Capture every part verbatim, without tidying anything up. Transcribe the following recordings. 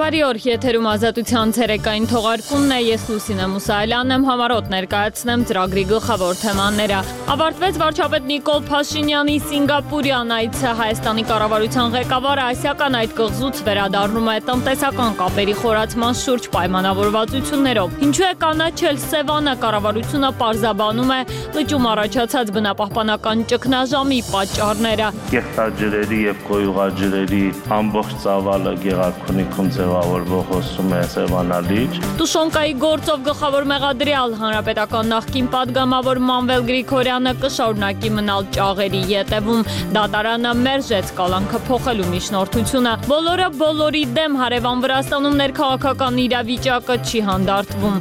Բարի օր, եթերում ազատության ցերեկային թողարկումն է, ես Լուսինե Մուսայելյանն եմ, համառոտ ներկայացնեմ ծրագրի գլխավոր թեմաները։ Ավարտվեց վարչապետ Նիկոլ Փաշինյանի Սինգապուրյան այցը, Հայաստանի կառավարության ղեկավարը ասիական այդ կղզուց վերադառնում է տնտեսական կապերի խորացման շուրջ պայմանավորվածություններով։ Ինչու է կանաչել Սևանը, կառավարությունը պարզաբանում է լճում առաջացած բնապահպանական ճգնաժամի պատճառները։ Կեղտաջրերի եւ կոյուղաջրերի ամբողջ ծավալը Գեղարքունիքում ձևավորվող հոսում է Սևանալիճ։ Տուշոնկայի գործով գլխավոր մեղադրյալ հանրապետական նախկին պատգամավոր Մանվել Գրիգորյանը կշարունակի մնալ ճաղերի ետևում։ Դատարանը մերժեց կալանքը փոխելու միջնորդությունը։ Բոլորը բոլորի դեմ, հարևան Վրաստանում ներքաղաքական իրավիճակը չի հանդարտվում։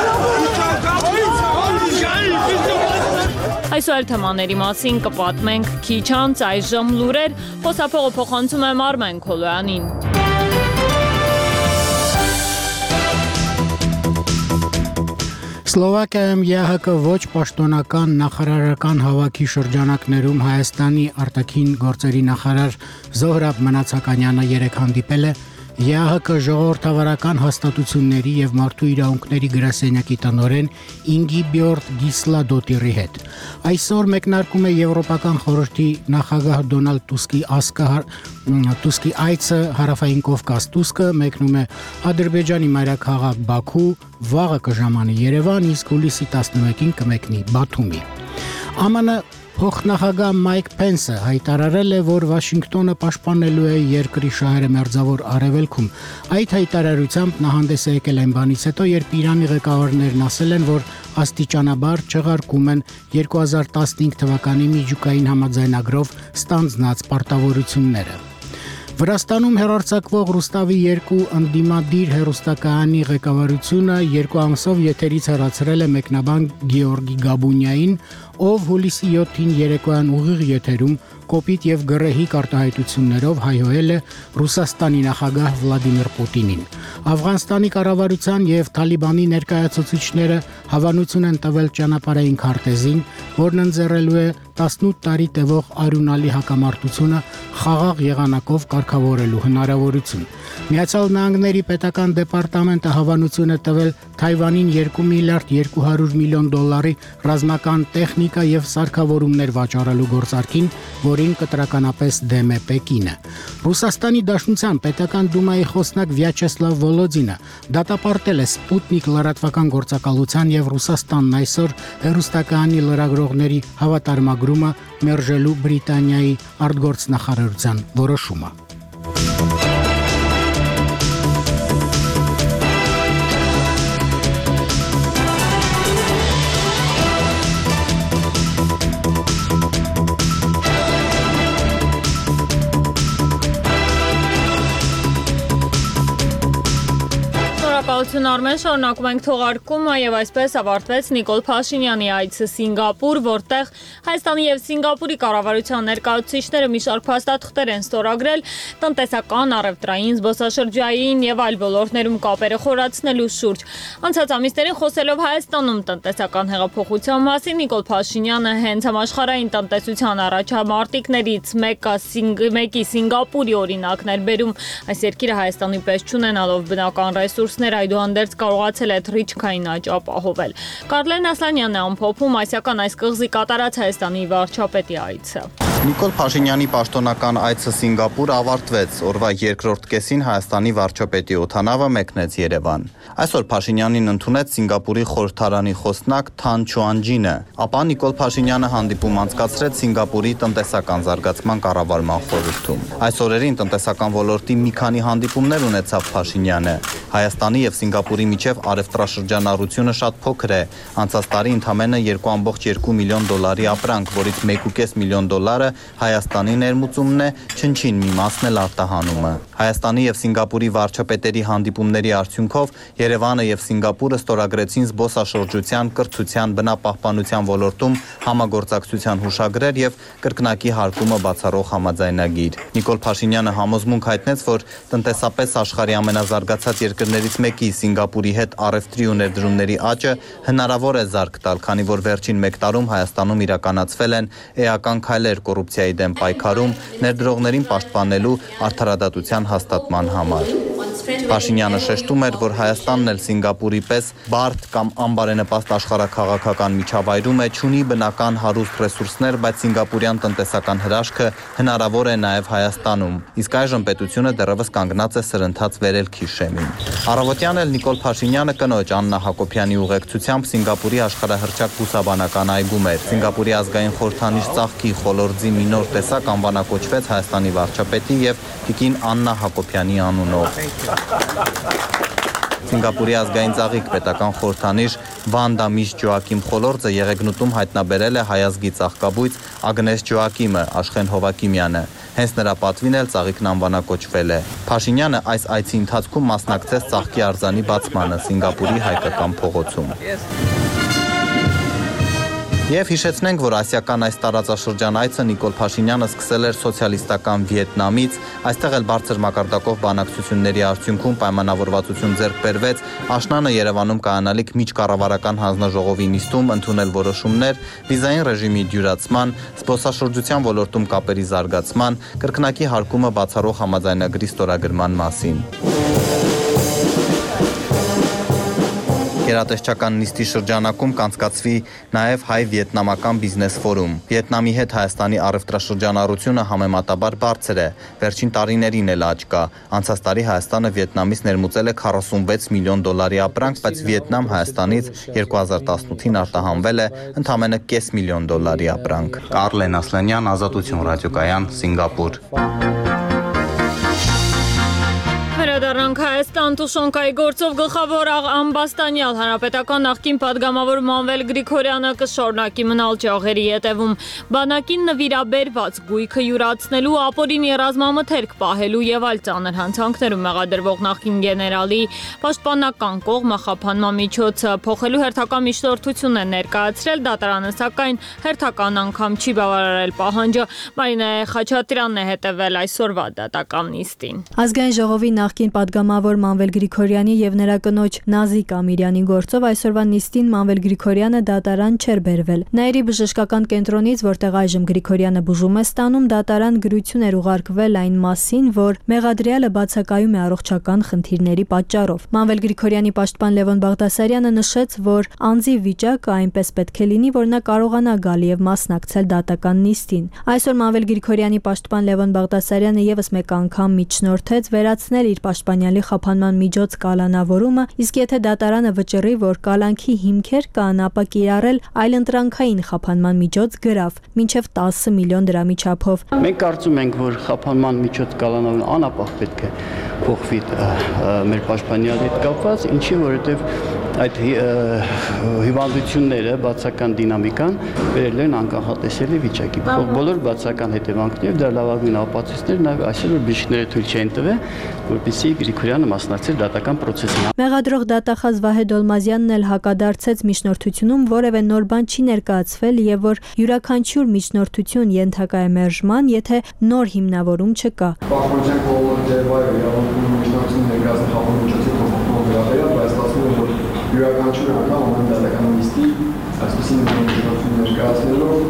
Այսօր թեմաների մասին կպատմենք քիչ անց, այժմ լուրեր, խոսափողը փոխանցում եմ Արմեն Քոլոյանին։ Սլովակիայում ԵՀԿ ոչ պաշտոնական նախարարական հավաքի շրջանակներում Հայաստանի արտաքին գործերի նախարար Զոհրաբ Մնացականյանը երեկ հանդիպել է ԵՀԿ ժողովրդավարական հաստատությունների եւ մարդու իրավունքների գրասենյակի տնօրեն Ինգիբյորդ Գիսլադոտիրի հետ։ Այսօր մեկնարկում է Եվրոպական խորհրդի նախագահ Դոնալդ Տուսկի Տուսկի այցը Հարավային Կովկաս։ Տուսկը մեկնում է Ադրբեջանի մայրաքաղաք Բաքու, վաղը կժամանի Երևան, իսկ հուլիսի տասնմեկին կմեկնի Բաթումի։ ԱՄՆ Փոխնախագահ Մայք Փենսը հայտարարել է, որ Վաշինգտոնը պաշտպանելու է երկրի շահերը Մերձավոր Արևելքում։ Այդ հայտարարությամբ նա հանդես է եկել այն բանից հետո, երբ Իրանի ղեկավարներն ասել են, որ աստիճանաբար չեղարկում են երկու հազար տասնհինգ թվականի միջուկային համաձայնագրով ստանձնած պարտավորությունները։ Վրաստանում հեռարձակվող Ռուստավի երկու ընդդիմադիր հեռուստակայանի ղեկավարությունը երկու ամսով եթերից հեռացրել է մեկնաբան Գեորգի Գաբունյային, ով հուլիսի յոթին երեկոյան ուղիղ եթերում կոպիտ եւ գռեհիկ արտահայտություններով հայհոյել է Ռուսաստանի նախագահ Վլադիմիր Պուտինին։ Աֆղանստանի կառավարության եւ Թալիբանի ներկայացուցիչները հավանություն են տվել ճանապարհային քարտեզին, որն ընձեռելու է տասնութ տարի տևող արյունալի հակամարտությունը խաղաղ եղանակով կարգավորելու հնարավորություն։ Միացյալ Նահանգների պետական դեպարտամենտը հավանություն է տվել Թայվանին երկու միլիարդ երկու հարյուր միլիոն դոլարի ռազմական տեխնիկա եւ սարքավորումներ վաճառելու գործարքին, որին կտրականապես դեմ է Պեկինը։ Ռուսաստանի Դաշնության պետական դումայի խոսնակ Վյաչեսլավ Վոլոդինը դատապարտել է Սպուտնիկ լրատվական գործակալության եւ Ռուսաստանն այսօր հեռուստակայանի լրագրողների հավատարմագրումը մերժելու Բրիտանիայի արտգործնախարարության որոշումը։ Շնորհակալություն Արմեն, շարունակում ենք թողարկումը եւ այսպես ավարտվեց Նիկոլ Փաշինյանի այցը Սինգապուր, որտեղ Հայաստանի եւ Սինգապուրի կառավարության ներկայացուցիչները մի շարք փաստաթղթեր են ստորագրել տնտեսական, առևտրային, զբոսաշրջային եւ այլ ոլորտներում կապերը խորացնելու շուրջ։ Անցած ամիսներին խոսելով Հայաստանում տնտեսական հեղափոխության մասին, Նիկոլ Փաշինյանը հենց համաշխարհային տնտեսության առաջամարտիկներից մեկի Սինգապուրի օրինակն էր բերում։ Այս երկիրը Հայաստանի պես չունենալով բնական ռեսուրսներ, այդուհանդերձ կարողացել է թռիչքային աճ ապահովել։ Կարլեն Ասլանյանն է ամփոփում ասիական այս կղզի կատարած Հայաստանի վարչապետի այցը։ Նիկոլ Փաշինյանի պաշտոնական այցը Սինգապուր ավարտվեց։ Օրվա երկրորդ կեսին Հայաստանի վարչապետի օդանավը մեկնեց Երևան։ Այսօր Փաշինյանին ընդունեց Սինգապուրի խորհրդարանի խոսնակ Թան Չուանջինը, ապա Նիկոլ Փաշինյանը հանդիպում անցկացրեց Սինգապուրի տնտեսական զարգացման կառավարման խորհրդում։ Այս օրերին տնտեսական ոլորտի մի քանի հանդիպումներ ունեցավ Փաշինյանը։ Հայաստանի եւ Սինգապուրի միջև առևտրաշրջանառությունը շատ փոքր է։ Անցած տարի ընդամենը երկու կόμma երկու միլիոն դոլարի ապրանք, որից մեկ կόμma պենս միլիոն դոլարը Հայաստանի ներմուծումն է, չնչին մի մասն էլ արտահանումը։ Հայաստանի եւ Սինգապուրի վարչապետերի հանդիպումների արդյունքով Երևանը եւ Սինգապուրը ստորագրեցին զբոսաշրջության, կրթության, բնապահպանության ոլորտում համագործակցության հուշագրեր եւ կրկնակի հարկումը բացառող համաձայնագիր։ Նիկոլ Փաշինյանը համոզմունք հայտնեց, որ տնտեսապես աշխարհի ամենազարգացած երկրներից մեկի Սինգապուրի հետ առևտրի ու ներդրումների աճը հնարավոր է զարգ տալ, քանի որ վերջին մեկ տարում Հայաստանում իրականացվել են էական քայլեր կոռուպցիայի դեմ պայքարում, ներդրողներին պաշտպանելու արդարադատության հաստատման համար։ Փաշինյանը շեշտում էր, որ Հայաստանն էլ Սինգապուրի պես բարդ կամ անբարենպաստ աշխարհաքաղաքական միջավայրում է, չունի բնական հարուստ ռեսուրսներ, բայց սինգապուրյան տնտեսական հրաշքը հնարավոր է նաև Հայաստանում։ Իսկ այժմ պետությունը դեռևս կանգնած է սրընթաց վերելքի շեմին։ Առավոտյան էլ Նիկոլ Փաշինյանը կնոջ Աննա Հակոբյանի ուղեկցությամբ Սինգապուրի աշխարհահռչակ բուսաբանական այգում էր։ Սինգապուրի ազգային խորհրդանիշ ծաղկի խոլորձի մի նոր տեսակ անվանակոչվեց Հայաստանի վարչապետի եւ տիկին Աննա Հակոբյանի անունով։ Սինգապուրի ազգային ծաղիկ պետական խորհրդանիշ Վանդա Միշ Ջոակիմ խոլորձը Եղեգնուտում հայտնաբերել է հայազգի ծաղկաբույծ Ագնես Ջոակիմը, Աշխեն Հովակիմյանը։ Հենց նրա պատվին էլ ծաղիկն անվանակոչվել է։ Փաշինյանը այս այցի ընթացքում մասնակցեց ծաղկի արձանի բացմանը Սինգապուրի հայկական փողոցում։ Եվ հիշեցնենք, որ ասիական այս տարածաշրջան այցը Նիկոլ Փաշինյանը սկսել էր սոցիալիստական Վիետնամից, այստեղ էլ բարձր մակարդակով բանակցությունների արդյունքում պայմանավորվածություն ձեռք բերվեց աշնանը Երևանում կայանալիք միջկառավարական հանձնաժողովի նիստում ընդունել որոշումներ վիզային ռեժիմի դյուրացման, զբոսաշրջության ոլորտում կապերի զարգացման, կրկնակի հարկումը բացառող համաձայնագրի ստորագրման մասին։ Գերատեսչական նիստի շրջանակում կանցկացվի նաև հայ-վիետնամական բիզնես ֆորում։ Վիետնամի հետ Հայաստանի առևտրաշրջանառությունը համեմատաբար բարձր է, վերջին տարիներին էլ աճ կա։ Անցած տարի Հայաստանը Վիետնամից ներմուծել է քառասունվեց միլիոն դոլարի ապրանք, բայց Վիետնամ Հայաստանից երկու հազար տասնութին արտահանվել է ընդամենը կես միլիոն դոլարի ապրանք։ Կարլեն Ասլանյան, Ազատություն ռադիոկայան, Սինգապուր։ Հրադառնանք Հայաստան Տուշոնկայի գործով գլխավոր ամբաստանյալ հանրապետական նախկին պատգամավոր Մանվել Գրիգորյանը կշարունակի մնալ ջահերի ետևում։ Բանակին նվիրաբերված գույքը յուրացնելու, ապօրինի ռազմամթերք պահելու եւ այլ ծանր հանցանքներում մեղադրվող նախկին գեներալի պաշտպանական կողմը խափանման միջոցը փոխելու հերթական միջնորդություն է ներկայացրել, դատարանը սակայն հերթական անգամ չի բավարարել պահանջը։ Մարինե Խաչատրյանն է հետևել այսօրվա դատական նիստին։ Ազգային ժողովի նախկին պատգամավոր Մանվել Գրիգորյանի եւ նրա կնոջ Նազիկ Ամիրյանի գործով այսօրվա նիստին Մանվել Գրիգորյանը դատարան չէր բերվել։ Նաիրի բժշկական կենտրոնից, որտեղ այժմ Գրիգորյանը բուժում է ստանում, դատարան գրություն էր ուղարկվել այն մասին, որ մեղադրյալը բացակայում է առողջական խնդիրների պատճառով։ Մանվել Գրիգորյանի պաշտպան Լևոն Բաղդասարյանը նշեց, որ անձի վիճակը այնպես պետք է լինի, որ նա կարողանա գալ եւ մասնակցել դատական նիստին։ Այսօր Մանվել Գրիգորյանի պաշտպան Լևոն Բաղդասարյանը եւս մեկ անգամ միջնորդեց վերացնել իր պաշտպանյալի խափանման միջոց կալանավորումը, իսկ եթե դատարանը վճռի, որ կալանքի հիմքեր կան, ապա կիրառել այլընտրանքային խափանման միջոց գրավ, մինչև տասը միլիոն դրամի չափով։ Մենք կարծում ենք, որ խափանման միջոց կալանավորումը անապահ պետք է փոխվի մեր պաշտպանյալի հետ կապված, ինչի որովհետև այդ հիվանդությունները, բացական դինամիկան վերել են անկանխատեսելի վիճակի։ Բոլոր բացական հետևանքները դրա լավագույն ապացույցներն նաև այսօր բժիշկները թույլ չեն տվել, որպեսզի Գրիգորյանը մասնակցեր դատական պրոցեսին։ Մեղադրող դատախազ Վահե Դոլմազյանն էլ հակադարձեց միջնորդությունում որևէ նոր բան չի ներկայացվել եւ որ յուրաքանչյուր միջնորդություն ենթակա է մերժման, եթե նոր հիմնավորում չկա։ Պաշտպանության կողմը դերվայր իրավունքի միջնորդություն ներկայացնել խափան միջոցի փոխանցումը վերաբերյալ, բայց ասում եմ, որ յուրաքանչյուր անգամ ամեն դատական նիստի այսպիսի միջնորդություն ներկայացնելով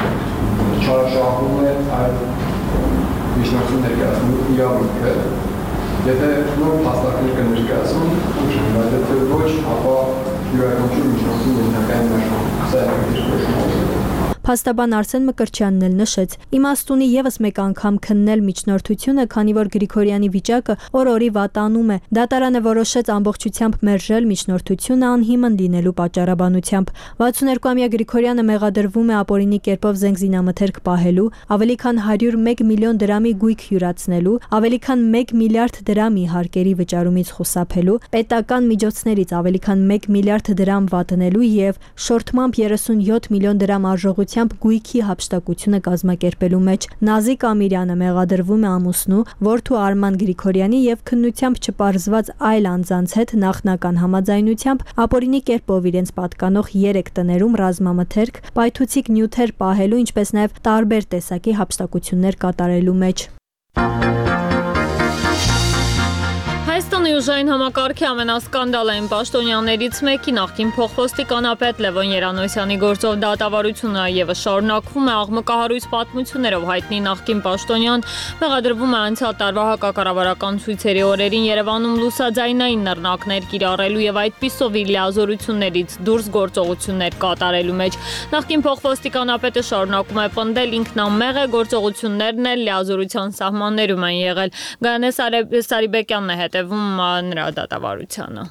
չարաշահում է այդ միջնորդություն ներկայացնելու իրավունքը։ Եթե նոր փաստարկներ կներկայացվեն, բայց եթե ոչ, ապա յուրաքանչյուր միջնորդություն ենթակա է մերժման։ Սա է որոշումը։ Փաստաբան Արսեն Մկրտչյանն էլ նշեց. իմաստ ունի եւս մեկ անգամ քննել միջնորդությունը, քանի որ Գրիգորյանի վիճակը օր-օրի վատանում է։ Դատարանը որոշեց ամբողջությամբ մերժել միջնորդությունը անհիմն լինելու պատճառաբանությամբ։ վաթսունհերկուամյա Գրիգորյանը մեղադրվում է ապօրինի կերպով զենգզինամթերք պահելու, ավելի քան հարյուր մեկ միլիոն դրամի գույք յուրացնելու, ավելի քան մեկ միլիարդ դրամի հարկերի վճարումից խուսափելու, պետական միջոցներից ավելի քան մեկ միլիարդ դրամ վատնելու եւ շորթմամբ երեսունյոթ միլիոն դրամ արժողությամբ գույքի հափշտակությունը կազմակերպելու մեջ։ Նազիկ Ամիրյանը մեղադրվում է ամուսնու, որդու Արման Գրիգորյանի եւ քննությամբ չպարզված այլ անձանց հետ նախնական համաձայնությամբ ապօրինի կերպով իրենց պատկանող երեք տներում ռազմամթերք, պայթուցիկ նյութեր պահելու, ինչպես նաեւ տարբեր տեսակի հափշտակություններ կատարելու մեջ։ Փաշինյանի ուժային համակարգի ամենասկանդալային պաշտոնյաներից մեկի նախկին փոխոստիկանապետ Լևոն Երանոսյանի գործով դատավարությունը ևս շարունակվում է աղմկահարույց պատմություններով հայտնի նախկին պաշտոնյան մեղադրվում է անցյալ տարվա հակակառավարական ցույցերի օրերին Երևանում լուսաձայնային նռնակներ կիրառելու եւ այդպիսով իր լիազորություններից դուրս գործողություններ կատարելու մեջ։ Նախկին փոխոստիկանապետը շարունակում է պնդել ինքնամեղ է գործողություններն էլ լիազորության սահմաններում են եղել։ Գայանե Սարիբեկյանն է հետևում նրա դատավարությանը։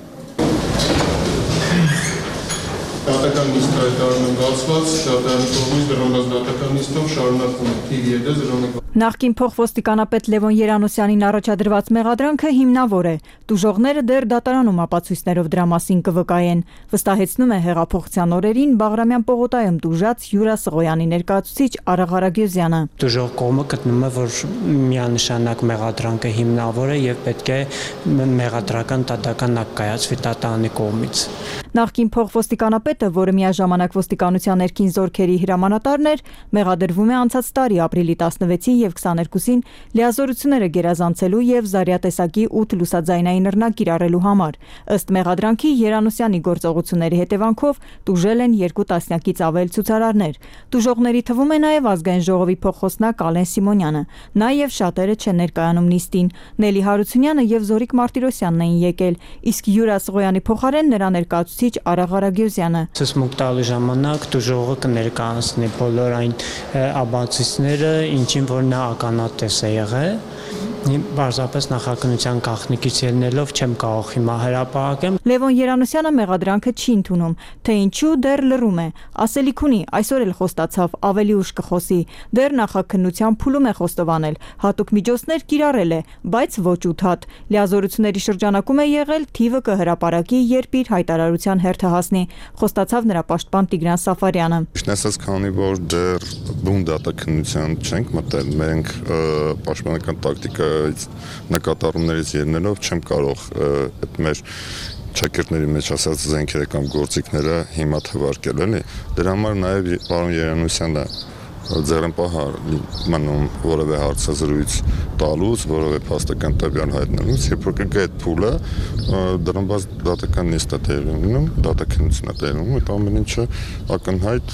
Դատական նիստը հայտարարում բացված, դատարանի կողմից դրամած դատական նիստով շարունակվում է թիվ երեք զրո մեկ։ Նախկին փոխոստիկանապետ Լևոն Երանոսյանին առաջադրված մեղադրանքը հիմնավոր է։ Տուժողները դեռ դատարանում ապացույցներով դրա մասին կվկայեն, վստահեցնում է հեղափոխության օրերին Բաղրամյան պողոտայում տուժած Յուրա Սղոյանի ներկայացուցիչ Արա Ղարագյուզյանը։ Տուժող կողմը գտնում է, որ միանշանակ մեղադրանքը հիմնավոր է եւ պետք է մեղադրական դատական ակտ կայացվի դատարանի կողմից։ Նախկին փոխոստիկանապետը, որը միաժամանակ ոստիկանության ներքին զորքերի հրամանատարն էր, մեղադրվում է անցած տարի ապրիլի տասնվեցին եւ քսաներկուսին լիազորությունները գերազանցելու եւ Զարյատեսակի ութ լուսաձայնային նռնակ կիրառելու համար։ Ըստ մեղադրանքի Երանոսյանի գործողությունների հետևանքով տուժել են երկու տասնյակից ավել ցուցարարներ։ Տուժողների թվում է նաեւ ազգային ժողովի փոխոսնակ Ալեն Սիմոնյանը։ Նաեւ շատերը չեն ներկայանում նիստին։ Նելի Հարությունյանը եւ Զորիկ Մարտիրոսյանն էին եկել, իսկ Յուրա Սղոյանի փոխարեն նրա ներկայացուցիչ Արա Ղարագյուզյանը։ Ցուցմուկ տալու ժամանակ տուժողը կներկայացնի բոլոր այն ապացույցները, ինչին որ նա ականատես է եղել։ Բարձրապես նախաքննության գաղտնիքից ելնելով չեմ կարող հիմա հրապարակեմ։ Լևոն Երանոսյանը մեղադրանքը չի ընդունում, թե ինչու դեռ լռում է։ Ասելիք ունի, այսօր էլ խոստացավ, ավելի ուշ կխոսի։ Դեռ նախաքննության փուլում է խոստովանել, հատուկ միջոցներ կիրառել է, բայց ոչ ութատ։ Լիազորությունների շրջանակում է եղել, թիվը կհրապարակի, երբ իր հայտարարության հերթը հասնի, խոստացավ նրա պաշտպան Տիգրան Սաֆարյանը։ Ինչպես քանի որ դեռ բուն դատաքննության չենք մտել, մենք պաշտպանական տակտիկա նկատառումներից ելնելով չեմ կարող այդ մեր ճակերտների մեջ ասած զենքերը կամ գործիքները հիմա թվարկել, էլի։ Դրա համար նաև պարոն Երանոսյանը ձեռնպահ մնում որևէ հարցազրույց տալուց, որևէ փաստական տվյալ հայտնելուց, երբ որ կգա այդ փուլը, դրամբաց դատական նիստ է տեղի ունենում, դատաքննություն է տեղի ունենում, այդ ամեն ինչը ակնհայտ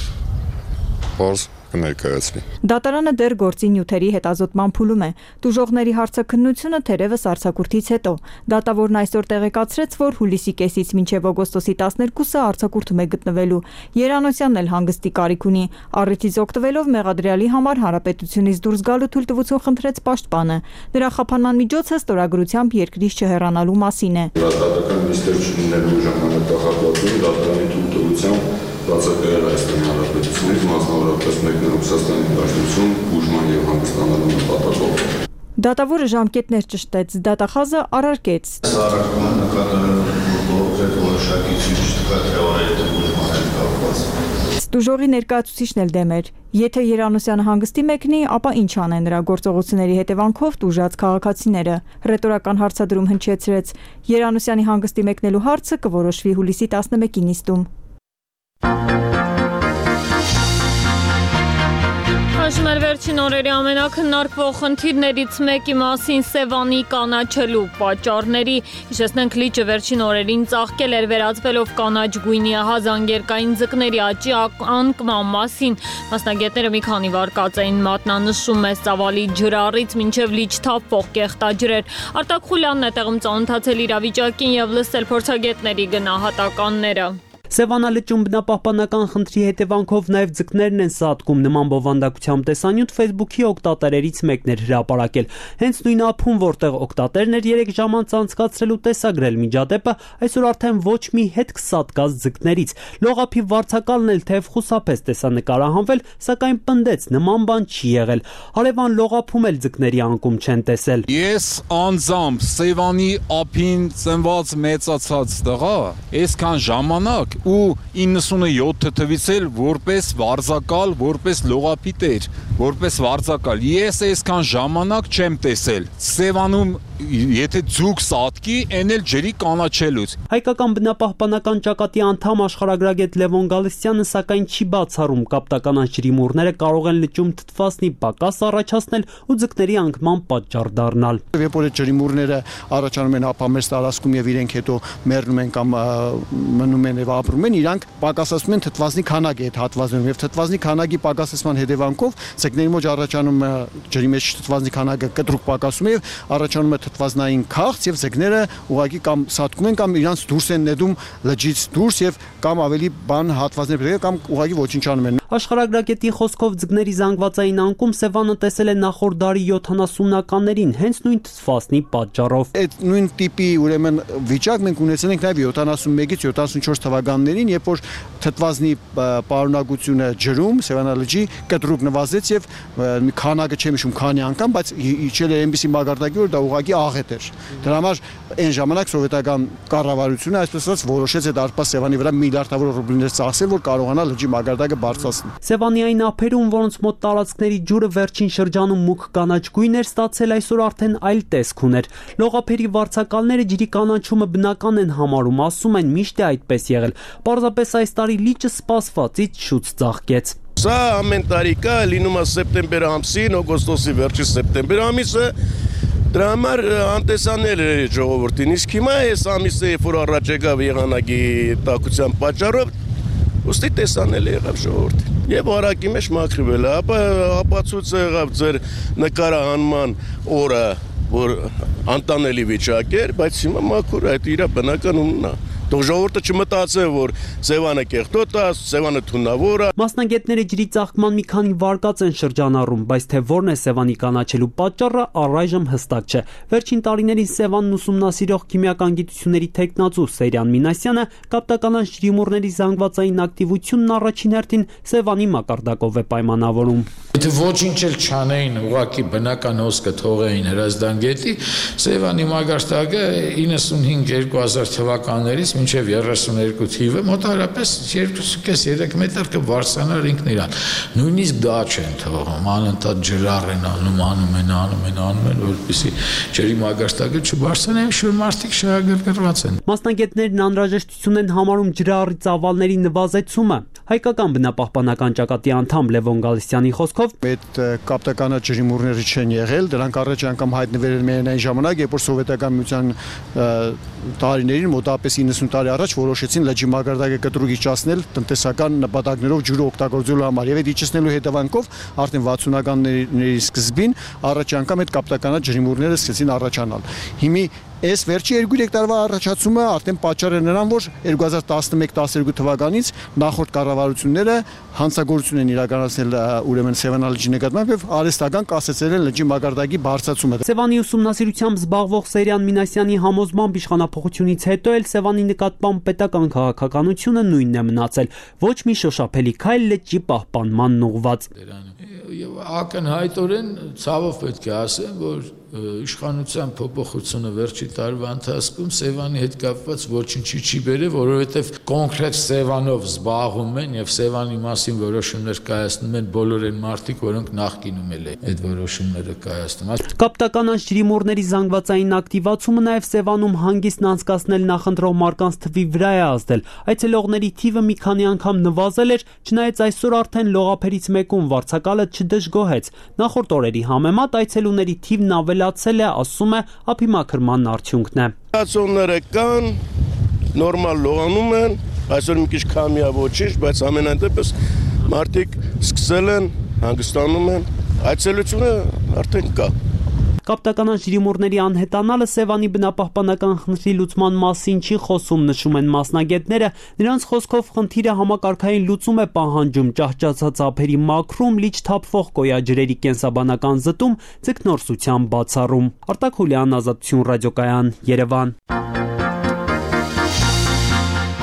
պարզ կներկայացվի։ Դատարանը դեռ գործի նյութերի հետազոտման փուլում է։ Տուժողների հարցաքննությունը թերևս արձակուրդից հետո։ Դատավորն այսօր տեղեկացրեց, որ հուլիսի կեսից մինչև օգոստոսի տասներկուսը արձակուրդում է գտնվելու։ Երանոսյանն էլ հանգստի կարիք ունի։ Առիթից օգտվելով մեղադրյալի համար հանրապետությունից դուրս գալու թույլտվություն խնդրեց պաշտպանը։ Նրա խափանման միջոցը ստորագրությամբ երկրից չհեռանալու մասին է։ Դատական նիստեր չլինելու ժամանակահատվածում դատարանի թույլտվությամբ բացակայել Հայաստանի Հանրապետությունից, մասնավորապես մեկն Ռուսաստանի Դաշնություն, բուժման եւ հանգստանալու նպատակով։ Դատավորը ժամկետներ ճշտեց, դատախազը առարկեց։ Սարակումը նկատել կոնկրետ որոշակի ցույց տվա թե օրերը բուժման հետ կապված։ Տուժողի ներկայացուցիչն էլ դեմ էր։ Եթե Երանոսյանը հանգստի մեկնի, ապա ինչ անեն նրա գործողությունների հետևանքով տուժած քաղաքացիները։ Ռետորական հարցադրում հնչեցրեց։ Երանոսյանի հանգստի մեկնելու հարցը կորոշվի հուլիսի տասնմեկի նիստում։ Հաշվում էր վերջին օրերի ամենակննարկվող խնդիրներից մեկի մասին Սևանի կանաչելու պատճառների։ Հիշեցնենք լիճը վերջին օրերին ծաղկել էր վերածվելով կանաչ գույնի հազանգերկային ձկների աճի անկման մասին։ Մասնագետները մի քանի վարկած էին մատնանշում է ծավալի ջրառից մինչև լիճ թափվող կեղտաջրեր։ Արտակ Խուլյանն է տեղում ծանոթացել իրավիճակին եւ լսել փորձագետների գնահատականները։ Սևանա լճում բնապահպանական խնդրի հետևանքով նաև ձկներն են սատկում։ Նման բովանդակությամբ տեսանյութ Facebook-ի օգտատերերից մեկն էր հրապարակել։ Հենց նույն ափում, որտեղ օգտատերն էր երեք ժամ անց անցկացրելու տեսագրել միջադեպը, այսօր արդեն ոչ մի հետք սատկած ձկներից։ Լողափի վարձակալն էլ թեև խուսափեց տեսանկարահանվել, սակայն պնդեց նման բան չի եղել։ Հարևան լողափում էլ ձկների անկում չեն տեսել։ Ես անձամբ Սևանի ափին ծնված մեծացած տղա, այսքան ժամանակ ու իննսունյոթ թվից էլ որպես վարձակալ, որպես լողափի տեր, որպես վարձակալ։ Ես այսքան ժամանակ չեմ տեսել Սևանում եթե ձուկ սատկի, այն էլ ջրի կանաչելուց։ Հայկական բնապահպանական ճակատի անդամ աշխարհագրագետ Լևոն Գալստյանը սակայն չի բացառում կապտականան ջրիմուռները կարող են լճում թթվասնի պակաս առաջացնել ու ձկների անկման պատճառ դառնալ։ Երբ որ ջրիմուռները առաջանում են ափամերձ տարածքում եւ իրենք հետո մեռնում են կամ մնում են եւ ապրում են, իրանք պակասացնում են թթվասնի քանակի այդ հատվածներում եւ թթվասնի քանակի պակասեցման հետևանքով ձկների մեջ առաջանում է ջրի մեջ թթվասնի քանակը կտրուկ պակասում է եւ առաջանում է թթվասնային քաղց եւ ձկները ուղղակի կամ սատկում են կամ իրանց դուրս են նետում լճից դուրս եւ կամ ավելի բան հատվածներ բերել կամ ուղղակի ոչնչանում են։ Աշխարհագրագետի խոսքով ձկների զանգվածային անկում Սևանը տեսել է նախորդ դարի յոթանասունականներին հենց նույն թթվասնի պատճառով։ Այդ նույն տիպի ուրեմն վիճակ մենք ունեցել ենք նաեւ յոթանասունմեկից յոթանասունչորս թվականներին, երբ որ թթվասնի պարունակությունը ջրում Սևանա լճի կտրուկ նվազեց եւ քանակը չեմ հիշում քանի անգամ, բայց իջել էր այնպիսի մակարդակի, որ դա ուղղակի աղետ էր։ Դրա համար այն ժամանակ սովետական կառավարությունը այսպես ասած որոշեց այդ Արփա Սևանի վրա միլիարդավոր ռուբլիներ ծախսել, որ կարողանա լճի մակարդակը բարձրացնել։ Սևանի այն ափերում, որոնց մոտ տարածքների ջուրը վերջին շրջանում մուգ կանաչ գույն էր ստացել, այսօր արդեն այլ տեսք ուներ։ Լողափերի վարձակալները ջրի կանաչումը բնական են համարում, ասում են միշտ է այդպես եղել։ Պարզապես այս տարի լիճը սպասվածից շուտ ծաղկեց։ Սա ամեն տարի կա, լինում է սեպտեմբեր ամսին, օգոստոսի վերջի սեպտեմբեր ամիսը, դրա համար անտեսանել է ժողովրդին, իսկ հիմա այս ամիսը, երբ որ առաջ եկավ եղանակի տաքության պատճառով, ուստի տեսանել եղավ ժողովրդին։ Եվ հարակի մեջ մաքրվել է, ապա ապացույց եղավ ձեր նկարահանման օրը, որ անտանելի վիճակ էր, բայց հիմա մաքուր է, այդ իր բնական ունն է։ Թող ժողովուրդը չմտածի, որ Սևանը կեղտոտ է, Սևանը թունավոր է։ Մասնագետները ջրի ծաղկման մի քանի վարկած են շրջանառում, բայց թե որն է Սևանի կանաչելու պատճառը առայժմ հստակ չէ։ Վերջին տարիներին Սևանն ուսումնասիրող քիմիական գիտությունների թեկնածու Սերյան Մինասյանը կապտականան ջրիմուռների զանգվածային ակտիվությունն առաջին հերթին Սևանի մակարդակով է պայմանավորում։ Եթե ոչինչ էլ չանեին, ուղղակի բնական հոսքը թողեին Հրազդան գետի, Սևանի մակարդակը իննսունհինգ երկու հազար թվականներից մինչև երեսունհերկու թիվը մոտավորապես երկու կես երեք մետր կբարձրանար ինքն իրան։ Նույնիսկ դա չեն թողում, անընդհատ ջրառ են անում, անում են, անում են, անում են, որպեսզի ջրի մակարդակը չբարձրանա, շուտ մարդիկ շահագրգռված են։ Մասնագետներն անհրաժեշտություն են համարում ջրառի ծավալների նվազեցումը։ Հայկական բնապահպանական ճակատի անդամ Լևոն Գալստյանի խոսքով այդ կապտականը ջրիմուռները չեն եղել, դրանք առաջ անգամ հայտնվել են այն ժամանակ, երբ որ սովետական միության տարիներին մոտավորապես իննսուն տարի առաջ որոշեցին լճի մակարդակը կտրուկ իջացնել տնտեսական նպատակներով ջուրը օգտագործելու համար եւ այդ իջեցնելու հետևանքով արդեն վաթսունականների սկզբին առաջ անգամ այդ կապտականա ջրիմուռները սկսեցին առաջանալ։ Հիմի Այս վերջի երկու-երեք տարվա առաջացումը արդեն պատճառ է նրան, որ երկու հազար տասնմեկ տասներկու թվականից նախորդ կառավարությունները հանցագործություն են իրականացնել ուրեմն Սևանա լճի նկատմամբ եւ արհեստական կասեցել են լճի մակարդակի բարձրացումը։ Սևանի ուսումնասիրությամբ զբաղվող Սերյան Մինասյանի համոզմամբ իշխանափոխությունից հետո էլ Սևանի նկատմամբ պետական քաղաքականությունը նույնն է մնացել, ոչ մի շոշափելի քայլ լճի պահպանման ուղղված։ Եվ ակնհայտորեն ցավով պետք է ասեմ, որ իշխանության փոփոխությունը վերջի տարվա ընթացքում Սևանի հետ կապված ոչինչի չի բերել, որովհետև կոնկրետ Սևանով զբաղվում են եւ Սևանի մասին որոշումներ կայացնում են բոլոր այն մարդիկ, որոնք նախկինում էլ են այդ որոշումները կայացնում։ Կապտականան ջրիմուռների զանգվածային ակտիվացումը նաեւ Սևանում հանգիստն անցկացնել նախընտրող մարկանց թվի վրա է ազդել։ Այցելողների թիվը մի քանի անգամ նվազել էր, չնայած այսօր արդեն լողափերից մեկում վարձակալը չդժգոհեց։ Նախորդ օրերի համեմատ այցելուների թիվն ավելացել է, ասում է, ափի մաքրման արդյունքն է։ Ացոնները կան, նորմալ լողանում են, այսօր մի քիչ քամիա ոչինչ, բայց ամենայն դեպս մարդիկ սկսել են, հանգստանում են, այցելությունը արդեն կա։ Կապտականան ջրիմուռների անհետանալը Սևանի բնապահպանական խնդրի լուծման մասին չի խոսում, նշում են մասնագետները։ Նրանց խոսքով խնդիրը համակարգային լուծում է պահանջում, ճահճացած ափերի մաքրում, լիճ թափվող կոյաջրերի կենսաբանական զտում, ձկնորսության բացառում։ Արտակ Հուլյան, Ազատություն ռադիոկայան, Երևան։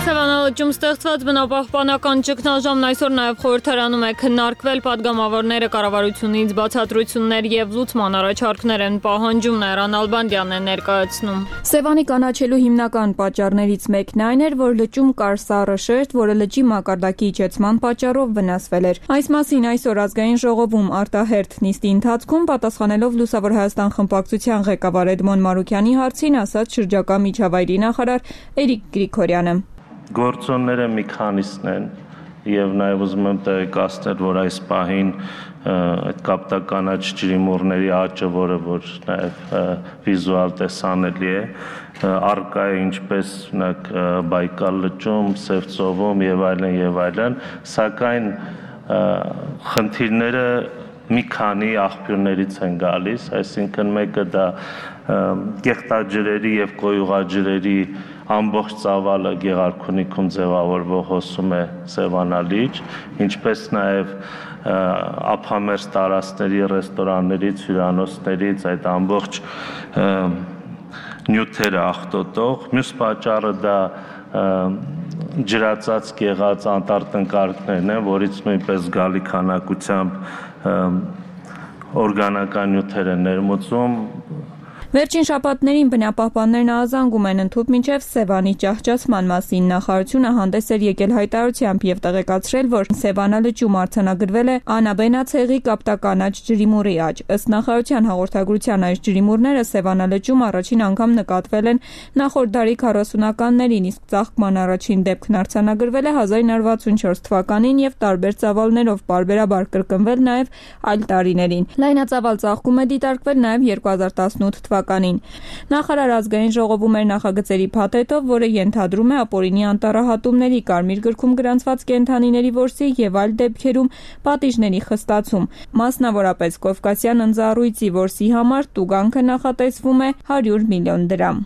Լճում ստեղծված բնապահպանական ճգնաժամն այսօր նաև խորհրդարանում է քննարկվել, падգամավորները կառավարությունից բացատրություններ եւ լուծման առաջարկներ են պահանջում, Նայրան Ալբանդյանն է ներկայացնում։ Սևանի կանաչելու հիմնական պատճառներից մեկն այն էր, որ լճում կար սառը շերտ, որը լճի մակարդակի իջեցման պատճառով վնասվել էր։ Այս մասին այսօր ազգային ժողովում արտահերթ նիստի ընթացքում պատասխանելով Լուսավոր Հայաստան խմբակցության ղեկավար Էդմոն Մարուկյանի հարցին ասաց շրջակա միջավայրի նախարար Էրիկ Գրիգորյանը։ Գործոնները մի քանիսն են եւ նաեւ ուզում եմ տեղեկացնել, որ այս պահին այդ կապտականաչ ջրիմուռների աճը, որը որ նաեւ վիզուալ տեսանելի է, արկա է ինչպես օրինակ Բայկալ լճում, Սևծովում եւ այլն եւ այլն, սակայն խնդիրները մի քանի աղբյուրներից են գալիս, այսինքն մեկը դա կեղտաջրերի եւ կոյուղաջրերի ամբողջ ծավալը Գեղարքունիքում ձևավորվող հոսում է Սևանալիճ, ինչպես նաև ափամերձ տարածքների, ռեստորաններից, հյուրանոցներից այդ ամբողջ նյութերը աղտոտող։ Մյուս պատճառը դա ջրածածկ եղած անտառտնկարկներն են, որից նույնպես գալի քանակությամբ օրգանական նյութեր են ներմուծում։ Վերջին շաբաթներին բնապահպաններն ահազանգում են ընդհուպ մինչև Սևանի ճահճացման մասին։ Նախարարությունը հանդես էր եկել հայտարարությամբ եւ տեղեկացրել, որ Սևանալճում արձանագրվել է անաբենացեղի կապտականաչ ջրիմուռի աճ։ Ըստ նախարարության հաղորդագրության այս ջրիմուռները Սևանալճում առաջին անգամ նկատվել են նախորդ դարի քառասունականներին, իսկ ծաղկման առաջին դեպքն արձանագրվել է հազար ինը հարյուր վաթսունչորս թվականին եւ տարբեր ծավալներով պարբերաբար կրկնվել նաեւ այլ տարիներին։ Լայնածավալ ծաղկում է դիտարկվել նաեւ երկու հազար տասնութ թվականին։ Նախարար ազգային ժողովում էր նախագծերի փաթեթով, որը ենթադրում է ապօրինի անտառահատումների, Կարմիր գրքում գրանցված կենդանիների որսի եւ այլ դեպքերում պատիժների խստացում։ Մասնավորապես Կովկասյան ընձառյուծի որսի համար տուգանքը նախատեսվում է հարյուր միլիոն դրամ։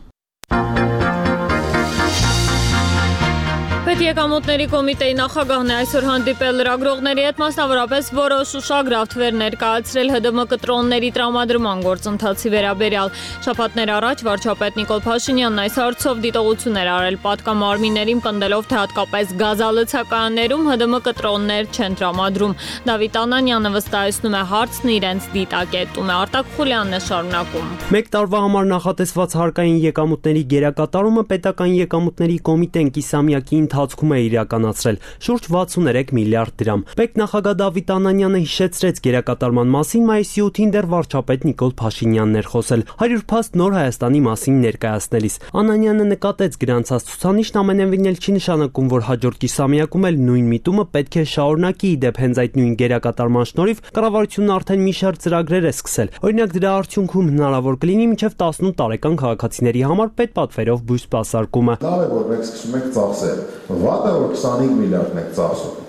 Պետեկամուտների կոմիտեի նախագահն է այսօր հանդիպել լրագրողների հետ, մասնավորապես որոշ ուշագրավ թվեր ներկայացրել ՀԴՄ կտրոնների տրամադրման գործընթացի վերաբերյալ։ Շաբաթներ առաջ վարչապետ Նիկոլ Փաշինյանն այս հարցով դիտողություն էր արել պատգամավորներին, պնդելով, թե հատկապես գազալցակայաններում ՀԴՄ կտրոններ չեն տրամադրում։ Դավիթ Անանյանը վստահեցնում է, հարցն իրենց դիտակետում է։ Արտակ Խուլյանն է շարունակում։ Մեկ տարվա համար նախատեսված հարկային եկամուտների գերակատարումը պետական եկամուտների կոմիտեն կիսամյակի ընթացքում է իրականացրել շուրջ վաթսուներեք միլիարդ դրամ։ Պետնախագահ Դավիթ Անանյանը հիշեցրեց գերակատարման մասին մայիսի ութին դեռ վարչապետ Նիկոլ Փաշինյանն էր խոսել հարյուր փաստ նոր Հայաստանի մասին ներկայացնելիս։ Անանյանը նկատեց գրանցած ցուցանիշն ամենևին էլ չի նշանակում, որ հաջորդ կիսամյակում էլ նույն միտումը պետք է շարունակի, իդեպ հենց այդ նույն գերակատարման շնորհիվ կառավարությունն արդեն մի շարք ծրագրեր է սկսել։ Օրինակ դրա արդյունքում հնարավոր կլինի մինչև տասնութ տարեկան քաղաքացիների համար պետպատվերով բույս սպասարկումը։ Լավ է, որ մենք սկսում ենք ծախսել։ Վատը որ քսանհինգ միլիարդն եք ծախսում։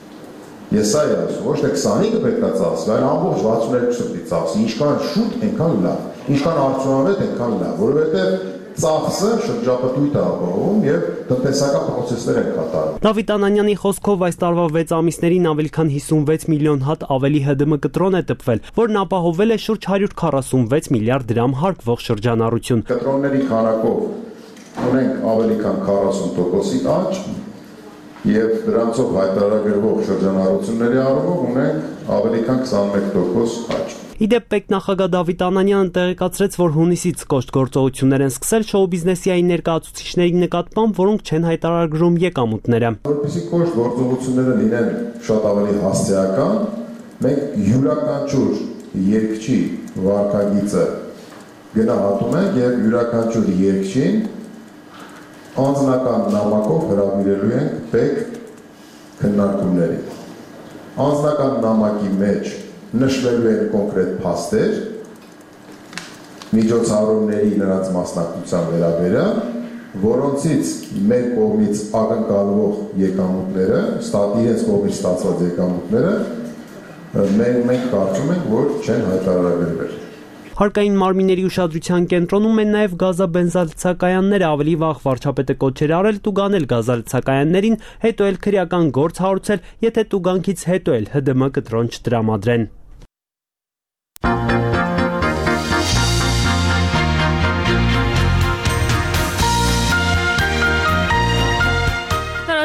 Ես սա եմ ասում, ոչ թե քսանհինգը պետք է ծախսվի, այլ ամբողջ վաթսուներեքը պետք է ծախսվի։ Ինչքան շուտ, այնքան լավ, ինչքան արդյունավետ, այնքան լավ, որովհետև ծախսը շրջապտույտ է ապահովում եւ տնտեսական պրոցեսներ են կատարում։ Դավիթ Անանյանի խոսքով այս տարվա վեց ամիսներին ավելի քան հիսունվեց միլիոն հատ ավելի ՀԴՄ կտրոն է տպվել, որն ապահովել է շուրջ հարյուր քառասունվեց միլիարդ դրամ հարկվող շրջանառություն։ Կտրոնների քանակով ունենք ավելի քան քառասուն տոկոսի աճ եւ դրանցով հայտարարագրվող շրջանառությունների առումով ունենք ավելի քան քսանմեկ տոկոս աճ։ Իդեպ պետնախագահ Դավիթ Անանյանը տեղեկացրեց, որ հունիսից կոշտ գործողություններ են սկսել շոու բիզնեսի այն ներկայացուցիչների նկատմամբ, որոնք չեն հայտարարագրում եկամուտները։ Որպեսզի կոշտ գործողությունները լինեն շատ ավելի հասցեական, մենք յուրաքանչյուր երգչի վարքագիծը գնահատում ենք եւ յուրաքանչյուր երգչին անձնական նամակով հրավիրելու ենք պետ քննարկումների։ Անձնական նամակի մեջ նշվելու են կոնկրետ փաստեր, միջոցառումների նրանց մասնակցության վերաբերյալ, որոնցից մեր կողմից ակնկալվող եկամուտները, իրենց կողմից ստացված եկամուտները, մենք կարծում ենք, որ չեն հայտարարագրվել։ Հարկային մարմինների ուշադրության կենտրոնում են նաև գազաբենզալցակայանները, ավելի վաղ վարչապետը կոչեր արել տուգանել գազալցակայաններին, հետո էլ քրեական գործ հարուցել, եթե տուգանքից հետո էլ ՀԴՄ կտրոն չտրամադրեն։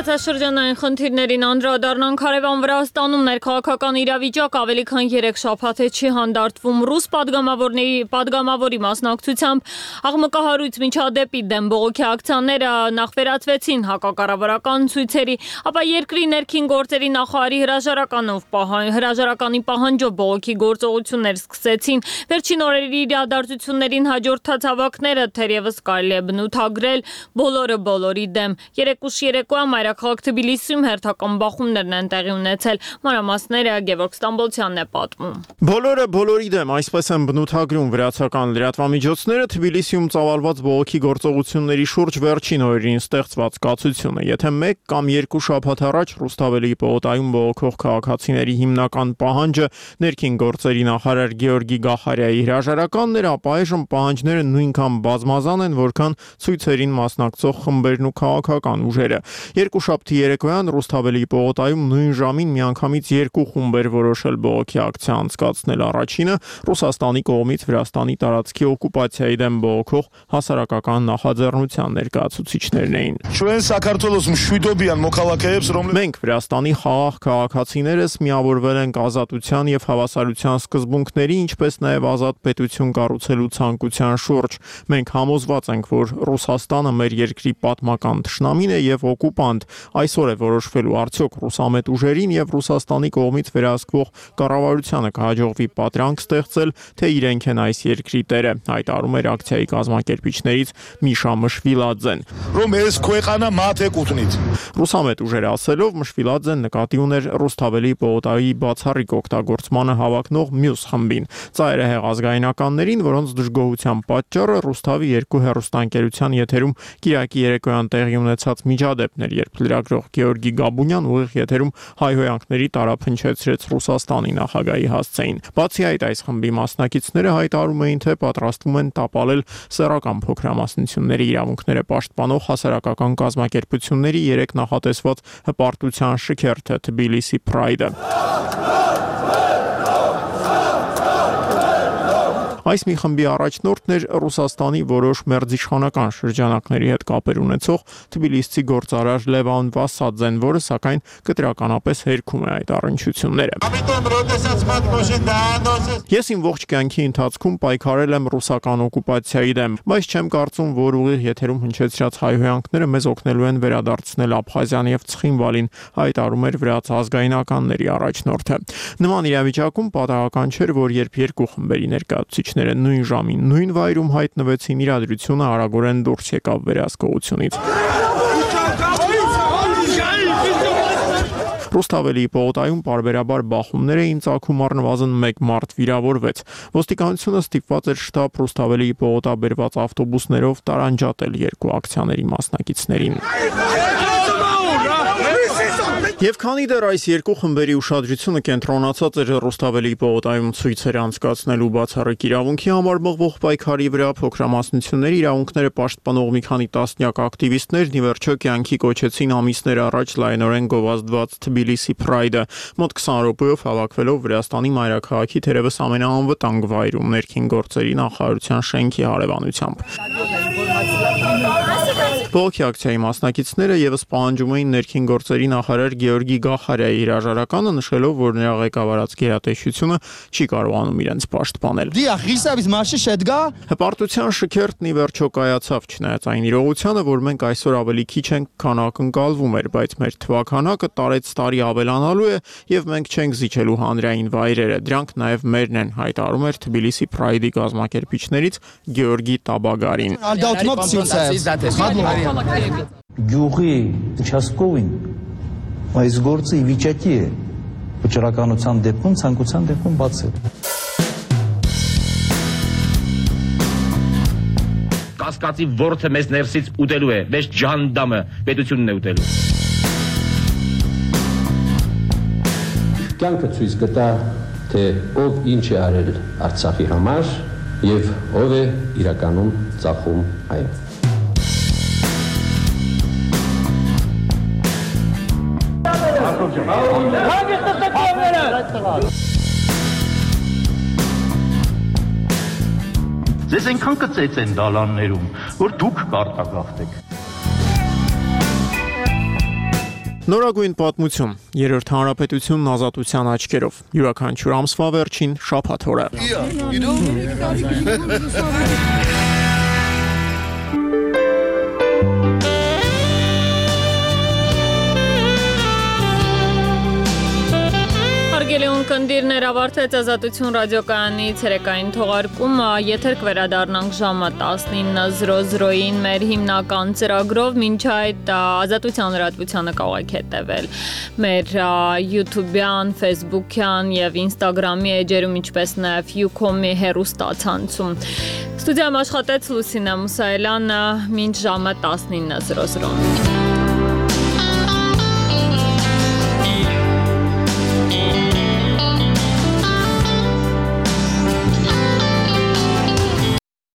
Տարածաշրջանային խնդիրներին անդրադառնանք հարևան Վրաստանում ներքաղաքական իրավիճակ ավելի քան երեք շաբաթ է չի հանդարտվում ռուս падգամավորների падգամավորի մասնակցությամբ աղմկահարույց միջադեպի դեմ բողոքի ակցիաները նախ վերածվեցին հակակառավարական ցույցերի, ապա երկրի ներքին գործերի նախարարի հրաժարականով հրաժարականի պահանջով բողոքի գործողություններ սկսեցին։ Վերջին օրերի իրադարձություններին հաջորդած հավաքները թերևս կարելի է բնութագրել բոլորը բոլորի դեմ։ Երեկուշ երեկոյան մայրաքաղաք Թբիլիսիում հերթական բախումներն են տեղի ունեցել։ Մանրամասները Գևորգ Ստամբոլցյանն է պատմում։ Բոլորը բոլորի դեմ, այսպես են բնութագրում վրացական լրատվամիջոցները Թբիլիսիում ծավալված բողոքի գործողությունների շուրջ վերջին օրերին ստեղծված կացությունը։ Եթե մեկ կամ երկու շաբաթ առաջ Ռուսթավելի պողոտայում բողոքող քաղաքացիների հիմնական պահանջը ներքին գործերի նախարար Գեորգի Գախարյայի հրաժարականն էր, ապա այժմ պահանջները նույնքան բազմազան են, որքան ցույցերին մասնակցող խմբերն ու քաղաքական ուժերը։ Երկուշաբթի երեկոյան Ռուսթավելի պողոտայում նույն ժամին միանգամից երկու խումբեր որոշել բողոքի ակցիա անցկացնել։ Առաջինը Ռուսաստանի կողմից Վրաստանի տարածքի օկուպացիայի դեմ բողոքող հասարակական նախաձեռնության ներկայացուցիչներն էին։ Մենք Վրաստանի խաղաղ քաղաքացիներս միավորվել ենք ազատության եւ հավասարության սկզբունքների, ինչպես նաեւ ազատ պետություն կառուցելու ցանկության շուրջ։ Մենք համոզված ենք, որ Ռուսաստանը մեր երկրի պատմական թշնամին է եւ օկուպանտ։ Այսօր է որոշվելու արդյոք ռուսամետ ուժերին եւ Ռուսաստանի կողմից վերահսկվող կառավարությանը կհաջողվի պատրանք ստեղծել, թե իրենք են այս երկրի տերը, հայտարարում էր ակցիայի կազմակերպիչներից Միշա Մշվիլաձեն։ Ռուսամետ ուժերը ասելով Մշվիլաձեն նկատի ուներ Ռուսթավելի պողոտայի բացառիկ օգտագործմանը հավակնող մյուս խմբին՝ ծայրահեղ ազգայնականներին, որոնց դժգոհության պատճառը Ռուսթավի երկու հեռուստաընկերության եթերում Կիրակի երեկոյան տեղի ունեցած միջադեպն էր, երբ լրագրող Գեորգի Գաբունյան ուղիղ եթերում հայհոյանքների տարափնչեցրեց Ռուսաստանի նախագահի հասցեին։ Բացի այդ, այս խմբի մասնակիցները հայտարարում էին, թե պատրաստվում են տապալել սեռական փոքրամասնությունների իրավունքները պաշտպանող հասարակական կազմակերպությունների երեք նախատեսված հպարտության շքերթը Թբիլիսի Pride-ը։ Այս մի խմբի առաջնորդն էր Ռուսաստանի որոշ մերձիշխանական շրջանակների հետ կապեր ունեցող թբիլիսցի գործարար Լևոն Վասադզեն, որը սակայն կտրականապես հերքում է այդ առնչությունները։ Ես իմ ողջ կյանքի ընթացքում պայքարել եմ ռուսական օկուպացիայի դեմ, բայց չեմ կարծում, որ ուղիղ եթերում հնչեցրած հայհոյանքները մեզ օգնելու են վերադարձնել Աբխազիան եւ Ցխինվալին, հայտարարում էր վրաց ազգայնականների առաջնորդը։ Նման իրավիճակում պատահական չէր, որ երբ երկու խմբերի ներկայացուցիչ նույն ժամին, նույն վայրում հայտնվեցին, իրադրությունը արագորեն դուրս եկավ վերահսկողությունից։ Ռուսթավելի պողոտայում պարբերաբար բախումներ էին ծագում, առնվազն մեկ մարդ վիրավորվեց։ Ոստիկանությունը ստիպված էր շտապ Ռուսթավելի պողոտա բերված ավտոբուսներով տարանջատել երկու ակցիաների մասնակիցներին։ Եվ քանի դեռ այս երկու խմբերի ուշադրությունը կենտրոնացած էր Ռուսթավելի պողոտայում ցույցեր անցկացնելու բացառիկ իրավունքի համար մղվող պայքարի վրա, փոքրամասնությունների իրավունքները պաշտպանող մի քանի տասնյակ ակտիվիստներն ի վերջո կյանքի կոչեցին ամիսներ առաջ լայնորեն գովազդված Թբիլիսի Pride-ը, մոտ քսան րոպեով հավաքվելով Վրաստանի մայրաքաղաքի թերևս ամենաանվտանգ վայրում ներքին գործերի նախարարության շենքի հարևանությամբ։ Բողոքի ակցիայի մասնակիցները եւս պահանջում էին ներքին գործերի նախարար Գեորգի Գախարյայի հրաժարականը, նշելով, որ նրա ղեկավարած գերատեսչությունը չի կարողանում իրենց պաշտպանել։ Հպարտության շքերթն ի վերջո կայացավ, չնայած այն իրողությանը, որ մենք այսօր ավելի քիչ ենք, քան ակնկալվում էր, բայց մեր թվաքանակը տարեց տարի ավելանալու է եւ մենք չենք զիջելու հանրային վայրերը։ Դրանք նաեւ մերն են, հայտարարում էր Թբիլիսի Pride-ի կազմակերպիչներից Գեորգի Տաբագարին։ Գյուղի участковին այս գործը ի վիճակի է վճռականության դեպքում, ցանկության դեպքում բացել։ Կասկածի ворթը մեզ ներսից ուտելու է, մեզ ջանդամը պետությունն է ուտելու։ Կյանքը ցույց կտա, թե ով ինչ է արել Արցախի համար եւ ով է իրականում ծախում այն։ Ձեզ այնքան կծեց են դալաններում, որ դուք կարտագաղթեք։ Նորագույն պատմություն։ Երրորդ հանրապետությունն ազատության աչքերով։ Յուրաքանչյուր ամսվա վերջին շաբաթ օրը։ Հարգելի ունկնդիրներ, ավարտվեց Ազատություն ռադիոկայանի ցերեկային թողարկումը, եթեր կվերադառնանք ժամը տասնինը զրո զրոյին մեր հիմնական ծրագրով, մինչ այդ Ազատության լրատվությանը կարող եք հետևել մեր YouTube-յան, Facebook-յան եւ Instagram-ի էջերում, ինչպես նաեւ Ucom-ի հեռուստացանցում։ Ստուդիայում աշխատեց Լուսինե Մուսայելյանը, մինչ ժամը տասնինը զրո զրոն։